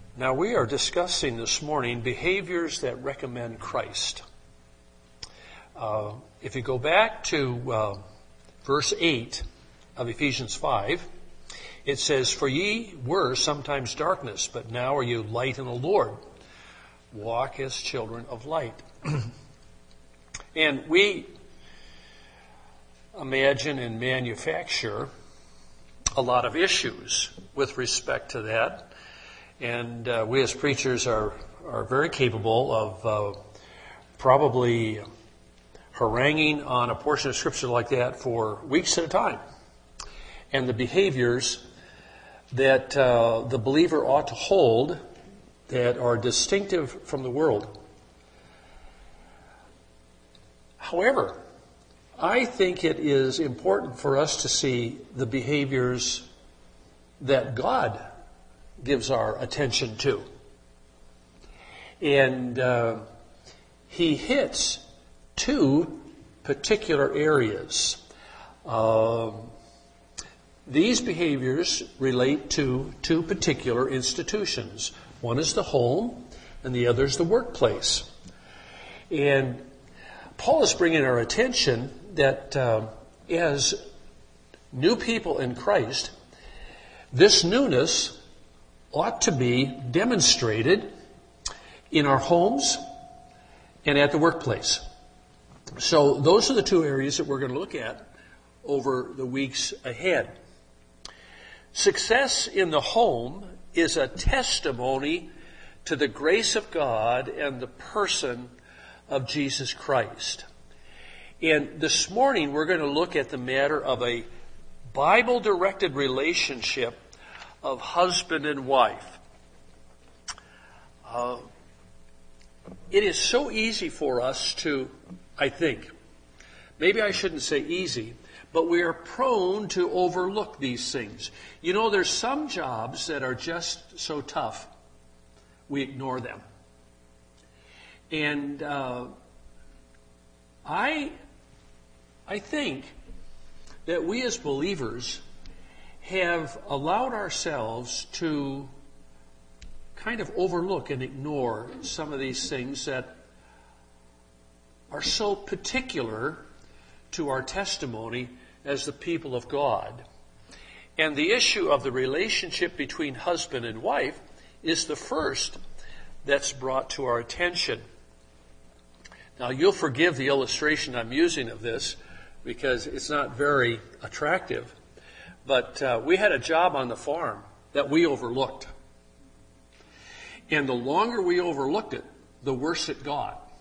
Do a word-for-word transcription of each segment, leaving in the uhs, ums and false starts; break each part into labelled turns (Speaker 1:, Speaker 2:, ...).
Speaker 1: Now we are discussing this morning behaviors that recommend Christ. Uh, if you go back to uh, verse eight of Ephesians five, it says, "For ye were sometimes darkness, but now are you light in the Lord. Walk as children of light." And we imagine and manufacture a lot of issues with respect to that. And uh, we as preachers are, are very capable of uh, probably haranguing on a portion of Scripture like that for weeks at a time. And the behaviors that uh, the believer ought to hold that are distinctive from the world. However, I think it is important for us to see the behaviors that God gives our attention to. And uh, he hits two particular areas. Uh, these behaviors relate to two particular institutions. One is the home, and the other is the workplace. And Paul is bringing our attention that uh, as new people in Christ, this newness ought to be demonstrated in our homes and at the workplace. So those are the two areas that we're going to look at over the weeks ahead. Success in the home is a testimony to the grace of God and the person of Jesus Christ. And this morning we're going to look at the matter of a Bible-directed relationship of husband and wife. Uh, it is so easy for us to, I think, maybe I shouldn't say easy, but we are prone to overlook these things. You know, there's some jobs that are just so tough, we ignore them. And uh, I, I think that we as believers have allowed ourselves to kind of overlook and ignore some of these things that are so particular to our testimony as the people of God. And the issue of the relationship between husband and wife is the first that's brought to our attention. Now, you'll forgive the illustration I'm using of this because it's not very attractive. But uh, we had a job on the farm that we overlooked. And the longer we overlooked it, the worse it got.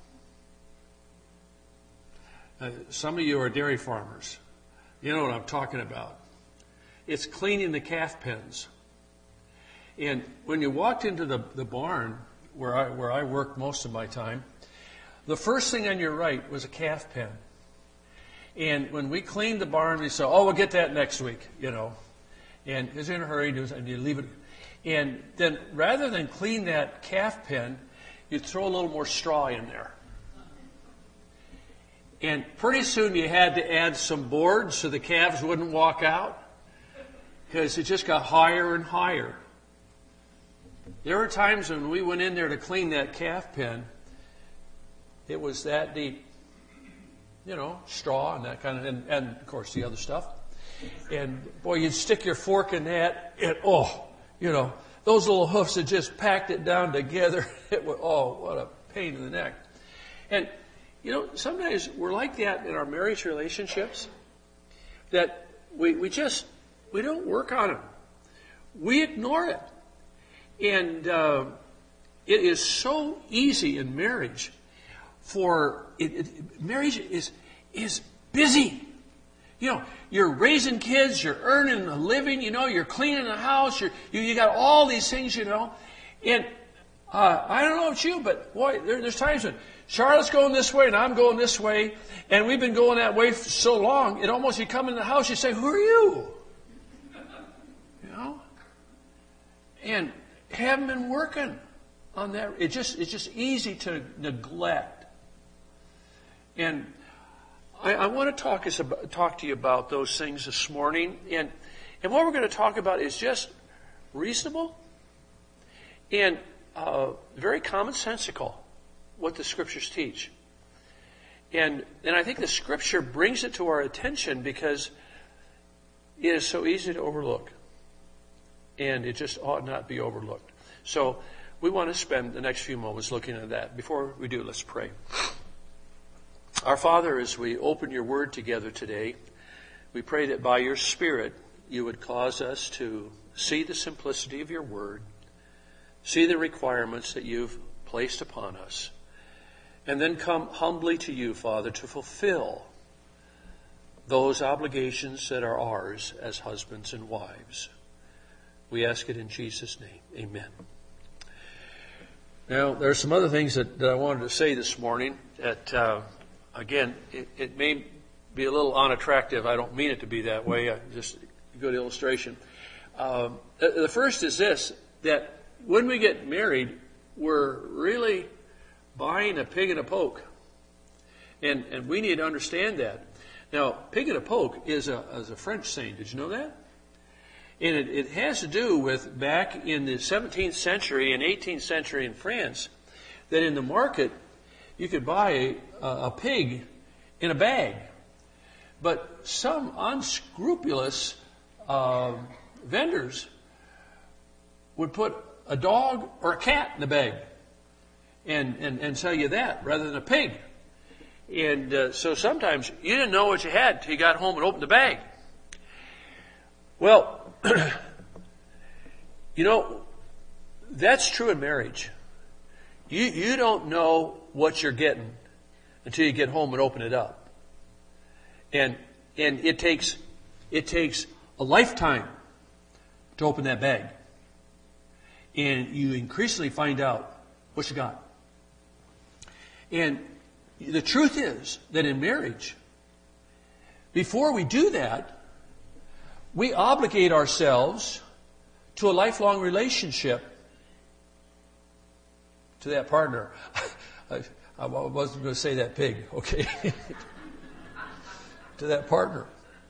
Speaker 1: Uh, some of you are dairy farmers. You know what I'm talking about. It's cleaning the calf pens. And when you walked into the, the barn where I, where I worked most of my time, the first thing on your right was a calf pen. And when we cleaned the barn, we said, "Oh, we'll get that next week," you know. And it's in a hurry, and you leave it. And then rather than clean that calf pen, you throw a little more straw in there. And pretty soon you had to add some boards so the calves wouldn't walk out, because it just got higher and higher. There were times when we went in there to clean that calf pen, it was that deep. You know, straw and that kind of, and, and of course the other stuff. And boy, you'd stick your fork in that, and oh, you know, those little hoofs had just packed it down together. It was, oh, what a pain in the neck. And, you know, sometimes we're like that in our marriage relationships, that we, we just, we don't work on them. We ignore it. And uh, it is so easy in marriage for it, it, marriage is is busy. You know, you're raising kids, you're earning a living, you know, you're cleaning the house, you're, you you got all these things, you know. And uh, I don't know about you, but boy, there, there's times when Charlotte's going this way and I'm going this way, and we've been going that way for so long, it almost, you come in the house, you say, "Who are you?" You know? And haven't been working on that. It just it's just easy to neglect. And I, I want to talk, is about, talk to you about those things this morning. And, and what we're going to talk about is just reasonable and uh, very commonsensical what the Scriptures teach. And and I think the Scripture brings it to our attention because it is so easy to overlook. And it just ought not be overlooked. So we want to spend the next few moments looking at that. Before we do, let's pray. Our Father, as we open your word together today, we pray that by your Spirit you would cause us to see the simplicity of your word, see the requirements that you've placed upon us, and then come humbly to you, Father, to fulfill those obligations that are ours as husbands and wives. We ask it in Jesus' name. Amen. Now, there are some other things that, that I wanted to say this morning that, uh, again, it, it may be a little unattractive. I don't mean it to be that way. I, just a good illustration. Um, the, the first is this, that when we get married, we're really buying a pig in a poke. And, and we need to understand that. Now, pig in a poke is a, is a French saying. Did you know that? And it, it has to do with back in the seventeenth century and eighteenth century in France, that in the market you could buy a, a pig in a bag. But some unscrupulous uh, vendors would put a dog or a cat in the bag and, and, and sell you that rather than a pig. And uh, so sometimes you didn't know what you had until you got home and opened the bag. Well, you know, that's true in marriage. You you don't know what you're getting until you get home and open it up. And and it takes it takes a lifetime to open that bag. And you increasingly find out what you got. And the truth is that in marriage, before we do that, we obligate ourselves to a lifelong relationship to that partner. I, I wasn't going to say that pig, okay? To that partner.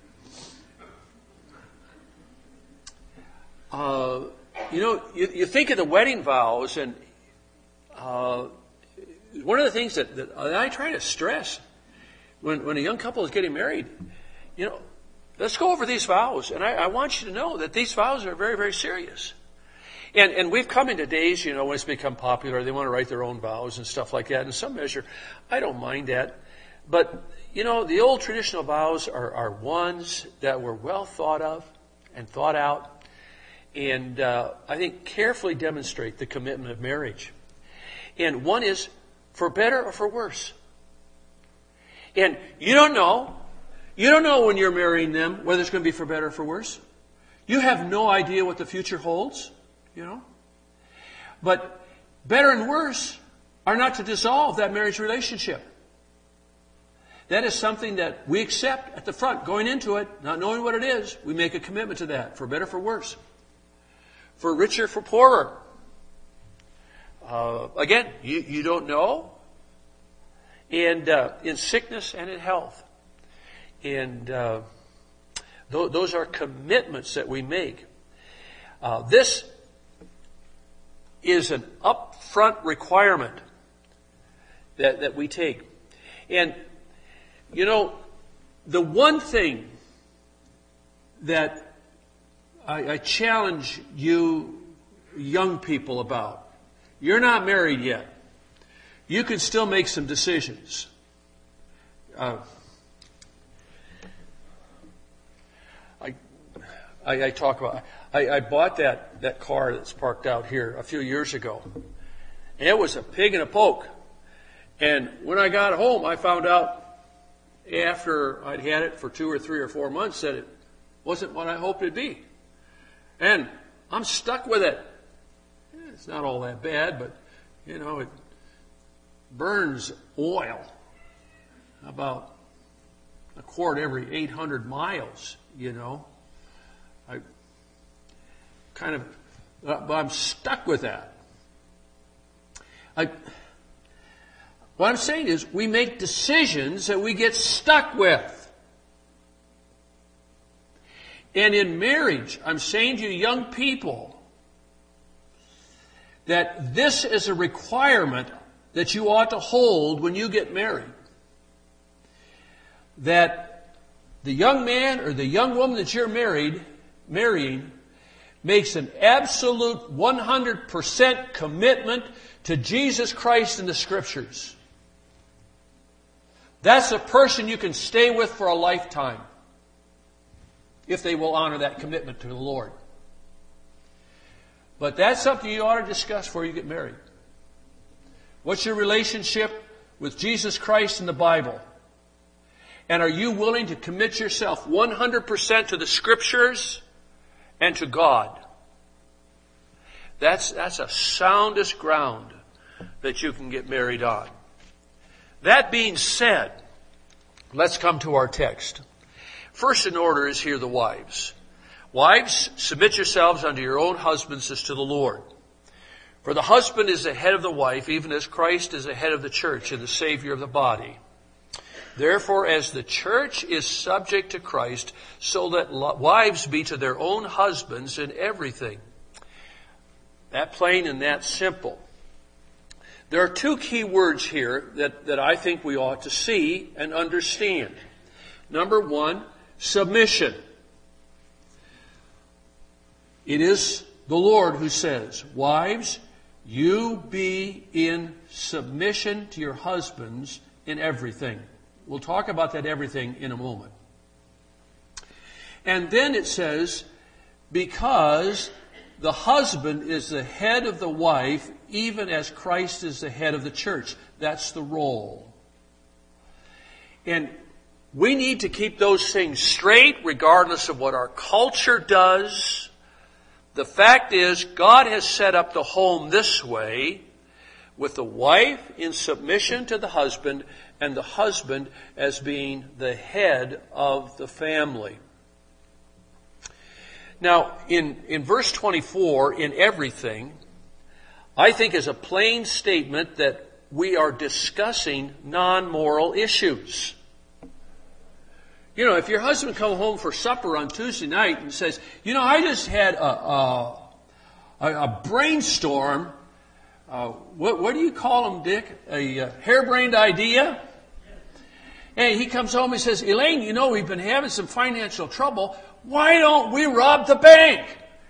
Speaker 1: Uh, you know, you, you think of the wedding vows, and uh, one of the things that, that I try to stress when, when a young couple is getting married, you know, let's go over these vows. And I, I want you to know that these vows are very, very serious. And and we've come into days, you know, when it's become popular, they want to write their own vows and stuff like that. In some measure, I don't mind that. But, you know, the old traditional vows are, are ones that were well thought of and thought out. And uh, I think carefully demonstrate the commitment of marriage. And one is for better or for worse. And you don't know. You don't know when you're marrying them whether it's going to be for better or for worse. You have no idea what the future holds, you know. But better and worse are not to dissolve that marriage relationship. That is something that we accept at the front, going into it, not knowing what it is. We make a commitment to that, for better or for worse. For richer, for poorer. Uh, again, you, you don't know. And uh, in sickness and in health. And uh, th- those are commitments that we make. Uh, this is an upfront requirement that, that we take. And, you know, the one thing that I, I challenge you young people about, you're not married yet. You can still make some decisions. Uh, I, I talk about, I, I bought that, that car that's parked out here a few years ago. And it was a pig in a poke. And when I got home, I found out after I'd had it for two or three or four months that it wasn't what I hoped it'd be. And I'm stuck with it. It's not all that bad, but, you know, it burns oil about a quart every eight hundred miles, you know. I kind of, but I'm stuck with that. I, what I'm saying is we make decisions that we get stuck with. And in marriage, I'm saying to you young people that this is a requirement that you ought to hold when you get married. That the young man or the young woman that you're married, marrying makes an absolute one hundred percent commitment to Jesus Christ and the Scriptures. That's a person you can stay with for a lifetime if they will honor that commitment to the Lord. But that's something you ought to discuss before you get married. What's your relationship with Jesus Christ and the Bible? And are you willing to commit yourself one hundred percent to the Scriptures and to God? That's, that's a soundest ground that you can get married on. That being said, let's come to our text. First in order is here the wives. Wives, submit yourselves unto your own husbands as to the Lord. For the husband is the head of the wife, even as Christ is the head of the church and the Savior of the body. Therefore, as the church is subject to Christ, so let wives be to their own husbands in everything. That plain and that simple. There are two key words here that, that I think we ought to see and understand. Number one, submission. It is the Lord who says, wives, you be in submission to your husbands in everything. We'll talk about that everything in a moment. And then it says, because the husband is the head of the wife, even as Christ is the head of the church. That's the role. And we need to keep those things straight, regardless of what our culture does. The fact is, God has set up the home this way, with the wife in submission to the husband, and the husband as being the head of the family. Now, in, in verse twenty-four, in everything, I think is a plain statement that we are discussing non-moral issues. You know, if your husband comes home for supper on Tuesday night and says, you know, I just had a, a, a brainstorm, uh, what, what do you call them, Dick? A uh, harebrained idea? And he comes home and says, Elaine, you know, we've been having some financial trouble. Why don't we rob the bank?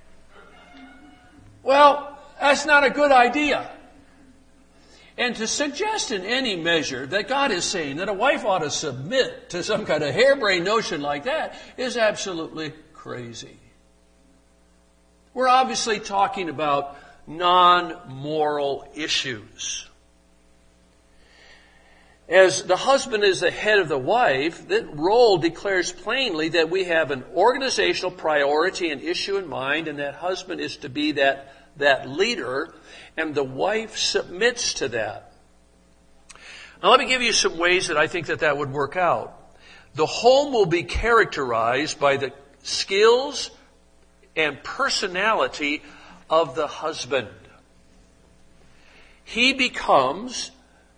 Speaker 1: Well, that's not a good idea. And to suggest in any measure that God is saying that a wife ought to submit to some kind of harebrained notion like that is absolutely crazy. We're obviously talking about non-moral issues. As the husband is the head of the wife, that role declares plainly that we have an organizational priority and issue in mind, and that husband is to be that, that leader, and the wife submits to that. Now let me give you some ways that I think that that would work out. The home will be characterized by the skills and personality of the husband. He becomes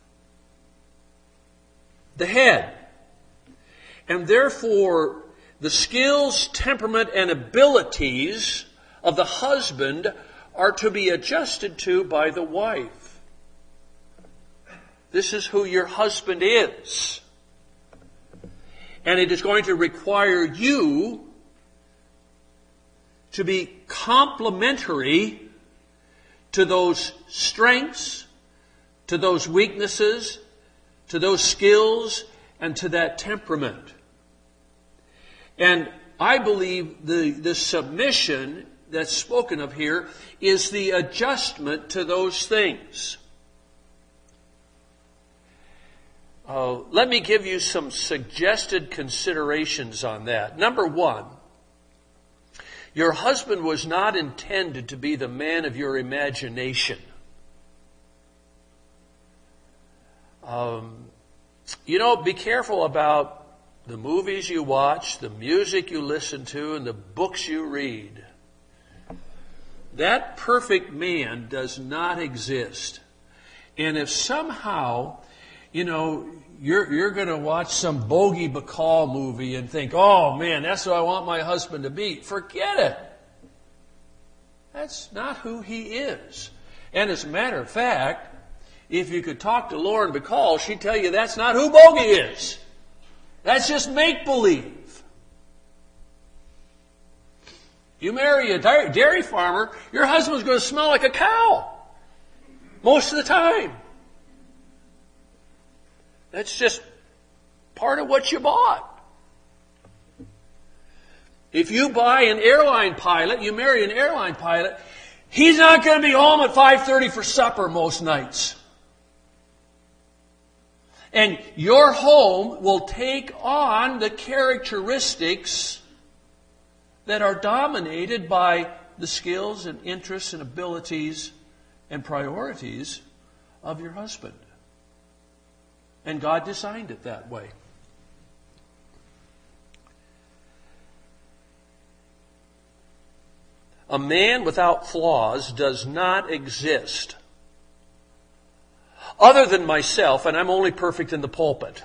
Speaker 1: the head. And therefore, the skills, temperament, and abilities of the husband are to be adjusted to by the wife. This is who your husband is. And it is going to require you to be complementary to those strengths, to those weaknesses, to those skills, and to that temperament. And I believe the, the submission that's spoken of here is the adjustment to those things. Uh, let me give you some suggested considerations on that. Number one, your husband was not intended to be the man of your imagination. Um, you know, be careful about the movies you watch, the music you listen to, and the books you read. That perfect man does not exist. And if somehow, you know, you're, you're going to watch some Bogey Bacall movie and think, oh man, that's what I want my husband to be, forget it. That's not who he is. And as a matter of fact, if you could talk to Lauren Bacall, she'd tell you that's not who Bogey is. That's just make-believe. You marry a dairy farmer, your husband's going to smell like a cow most of the time. That's just part of what you bought. If you buy an airline pilot, you marry an airline pilot, he's not going to be home at five thirty for supper most nights. And your home will take on the characteristics that are dominated by the skills and interests and abilities and priorities of your husband. And God designed it that way. A man without flaws does not exist. Other than myself, and I'm only perfect in the pulpit.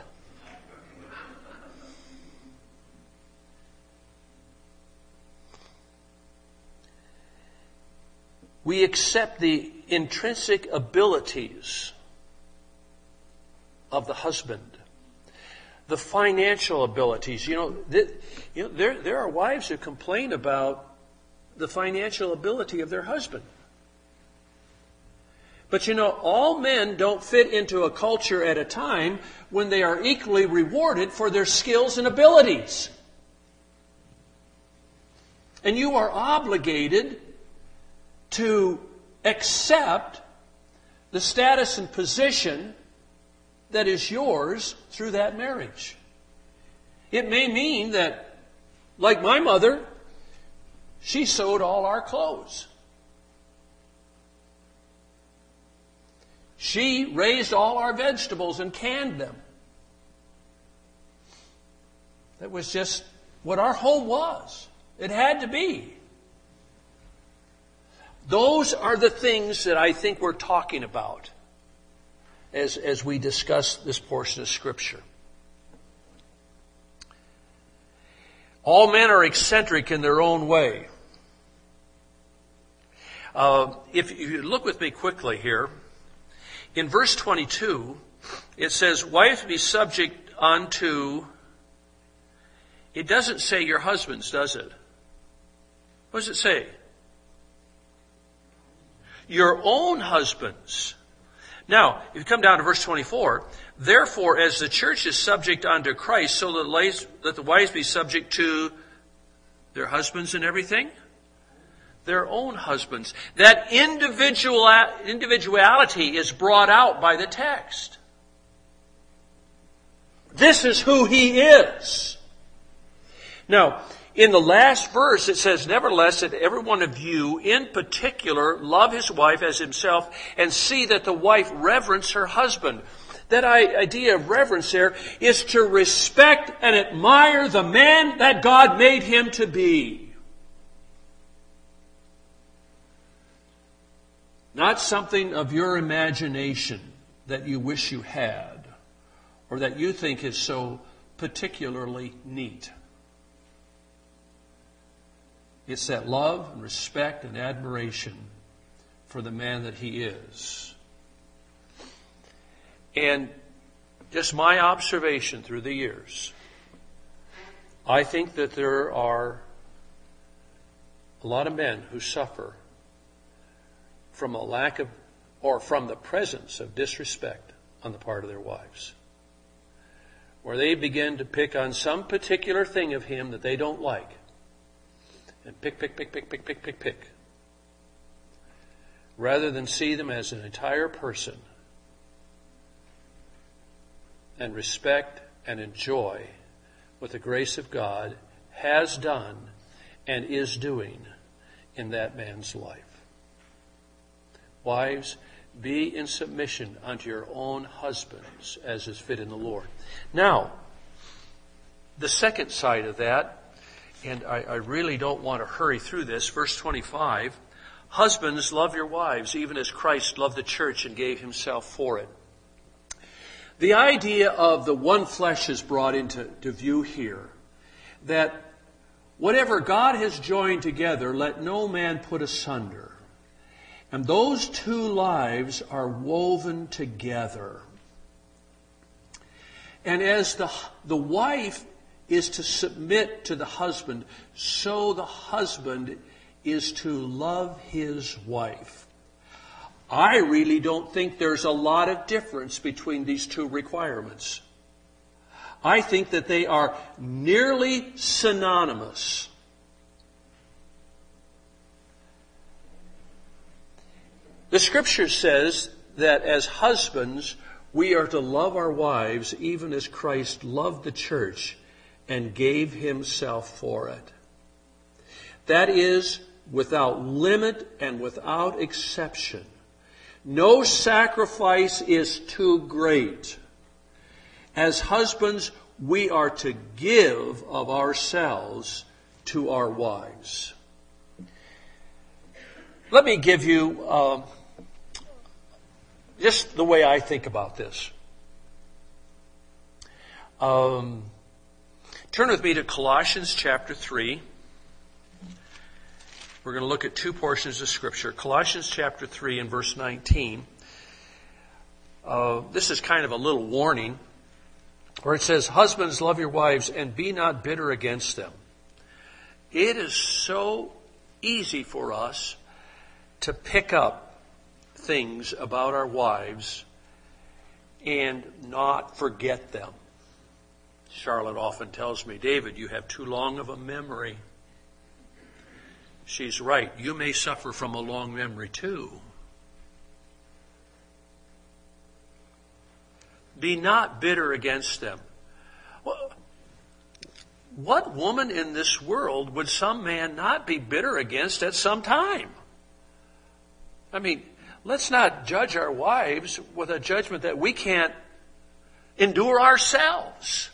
Speaker 1: We accept the intrinsic abilities of the husband, the financial abilities. You know, th- you know there, there are wives who complain about the financial ability of their husband. But you know, all men don't fit into a culture at a time when they are equally rewarded for their skills and abilities. And you are obligated to accept the status and position that is yours through that marriage. It may mean that, like my mother, she sewed all our clothes. She raised all our vegetables and canned them. That was just what our home was. It had to be. Those are the things that I think we're talking about as, as we discuss this portion of Scripture. All men are eccentric in their own way. Uh, if, if you look with me quickly here, in verse twenty-two, it says, wives be subject unto, it doesn't say your husbands, does it? What does it say? Your own husbands. Now, if you come down to verse twenty-four, therefore, as the church is subject unto Christ, so that the wives be subject to their husbands and everything. Their own husbands. That individual individuality is brought out by the text. This is who he is. Now, in the last verse it says, nevertheless, that every one of you in particular love his wife as himself, and see that the wife reverence her husband. That idea of reverence there is to respect and admire the man that God made him to be. Not something of your imagination that you wish you had, or that you think is so particularly neat. It's that love and respect and admiration for the man that he is. And just my observation through the years, I think that there are a lot of men who suffer from a lack of, or from the presence of disrespect on the part of their wives. Where they begin to pick on some particular thing of him that they don't like. And pick, pick, pick, pick, pick, pick, pick, pick. Rather than see them as an entire person. And respect and enjoy what the grace of God has done and is doing in that man's life. Wives, be in submission unto your own husbands as is fit in the Lord. Now, the second side of that, and I, I really don't want to hurry through this, verse twenty-five, husbands, love your wives, even as Christ loved the church and gave himself for it. The idea of the one flesh is brought into to view here, that whatever God has joined together, let no man put asunder. And those two lives are woven together. And as the, the wife is to submit to the husband, so the husband is to love his wife. I really don't think there's a lot of difference between these two requirements. I think that they are nearly synonymous. The Scripture says that as husbands, we are to love our wives even as Christ loved the church and gave himself for it. That is, without limit and without exception. No sacrifice is too great. As husbands, we are to give of ourselves to our wives. Let me give you uh, just the way I think about this. Um, turn with me to Colossians chapter three. We're going to look at two portions of Scripture. Colossians chapter three and verse nineteen. Uh, this is kind of a little warning where it says, "Husbands, love your wives and be not bitter against them." It is so easy for us to pick up things about our wives and not forget them. Charlotte often tells me, "David, you have too long of a memory." She's right. You may suffer from a long memory too. Be not bitter against them. Well, what woman in this world would some man not be bitter against at some time? I mean, let's not judge our wives with a judgment that we can't endure ourselves.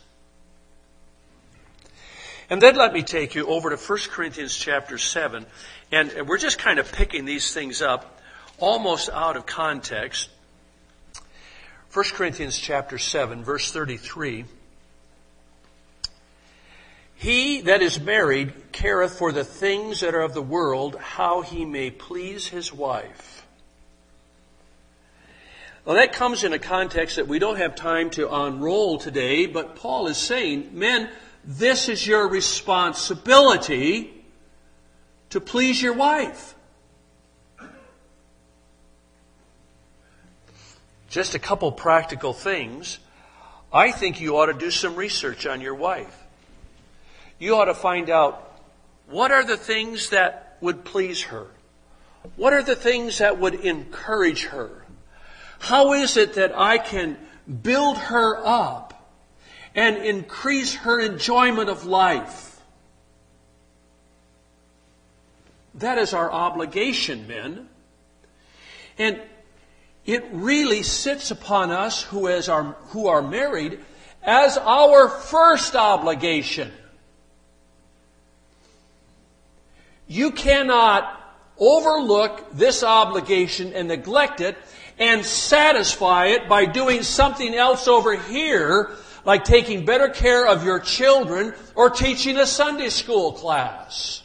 Speaker 1: And then let me take you over to First Corinthians chapter seven. And we're just kind of picking these things up almost out of context. First Corinthians chapter seven, verse thirty-three. "He that is married careth for the things that are of the world, how he may please his wife." Well, that comes in a context that we don't have time to unroll today, but Paul is saying, men, this is your responsibility to please your wife. Just a couple practical things. I think you ought to do some research on your wife. You ought to find out, what are the things that would please her? What are the things that would encourage her? How is it that I can build her up and increase her enjoyment of life? That is our obligation, men. And it really sits upon us who, as our, who are married as our first obligation. You cannot overlook this obligation and neglect it and satisfy it by doing something else over here, like taking better care of your children or teaching a Sunday school class.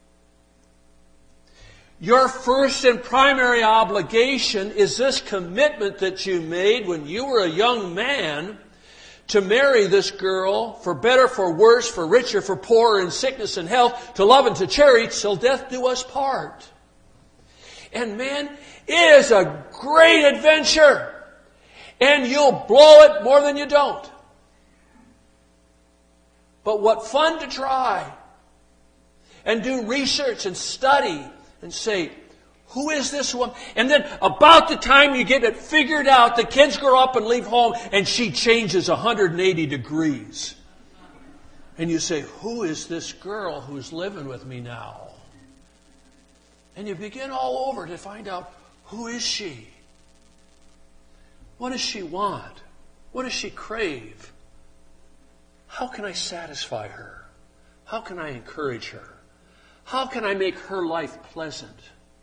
Speaker 1: Your first and primary obligation is this commitment that you made when you were a young man to marry this girl for better, for worse, for richer, for poorer, in sickness and health, to love and to cherish till death do us part. And man, it is a great adventure. And you'll blow it more than you don't. But what fun to try and do research and study and say, who is this woman? And then about the time you get it figured out, the kids grow up and leave home and she changes one hundred eighty degrees. And you say, who is this girl who's living with me now? And you begin all over to find out, who is she? What does she want? What does she crave? How can I satisfy her? How can I encourage her? How can I make her life pleasant?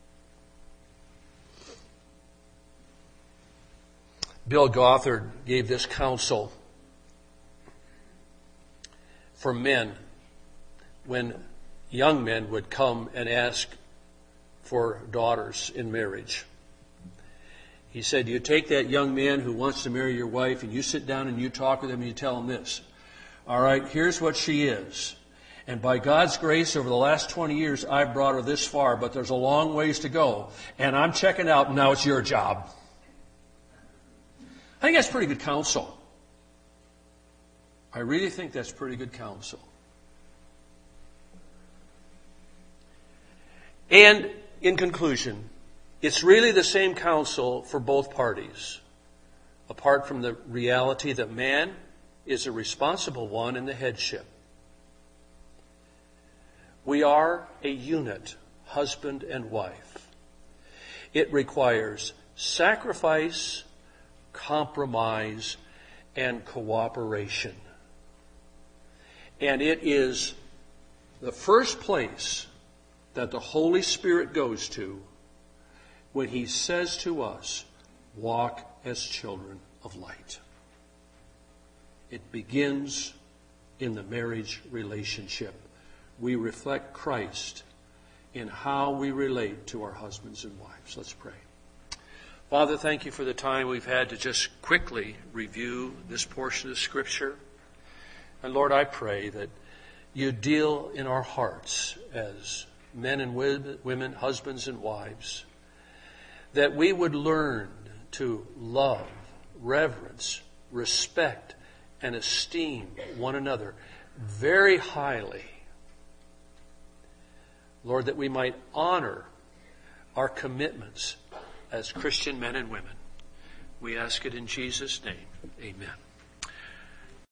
Speaker 1: Bill Gothard gave this counsel for men when young men would come and ask for daughters in marriage. He said, you take that young man who wants to marry your wife and you sit down and you talk with him and you tell him this. All right, here's what she is. And by God's grace, over the last twenty years, I've brought her this far, but there's a long ways to go. And I'm checking out, and now it's your job. I think that's pretty good counsel. I really think that's pretty good counsel. And in conclusion, it's really the same counsel for both parties, apart from the reality that man is a responsible one in the headship. We are a unit, husband and wife. It requires sacrifice, compromise, and cooperation. And it is the first place that the Holy Spirit goes to when He says to us, walk as children of light. It begins in the marriage relationship. We reflect Christ in how we relate to our husbands and wives. Let's pray. Father, thank you for the time we've had to just quickly review this portion of Scripture. And Lord, I pray that you deal in our hearts as men and women, husbands and wives, that we would learn to love, reverence, respect, and esteem one another very highly. Lord, that we might honor our commitments as Christian men and women. We ask it in Jesus' name. Amen.